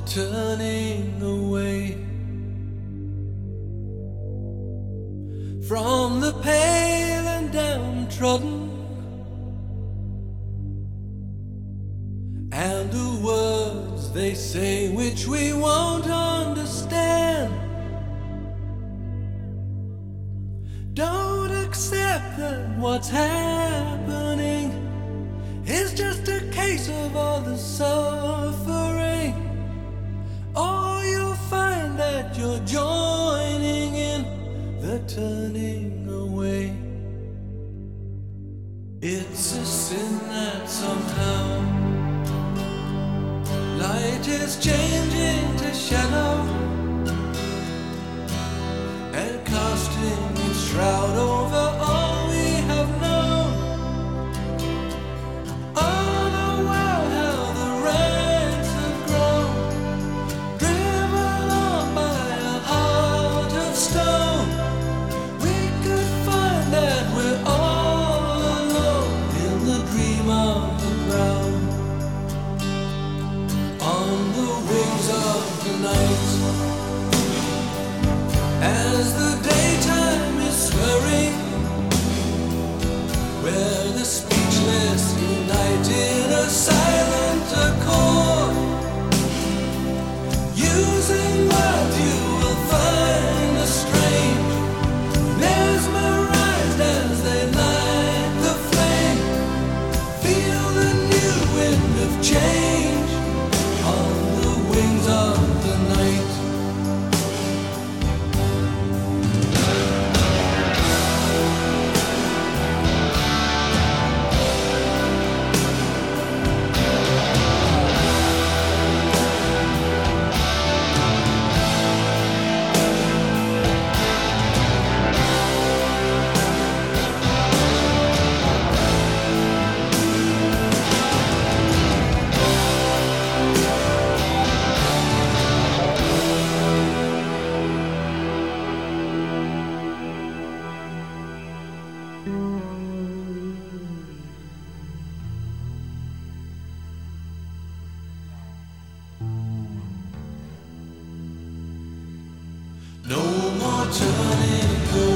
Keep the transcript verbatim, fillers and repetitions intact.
turning away from the pale and downtrodden, and the words they say which we won't understand. Don't accept that what's happening is just a case of all the suffering, or you'll find that you're joining in the turning away. It's a sin that somehow light is changing to shadow and casting its shroud over all we have known. Oh, the world, how the ranks have grown, driven on by a heart of stone. We could find that we're all alone in the dream of the ground. On the wings of the night, as the daytime is swirling, where the speechless unite in a silent accord, using words you will find a strange, mesmerized as they light the flame. Feel the new wind of change on the wings of the night. No more turning away.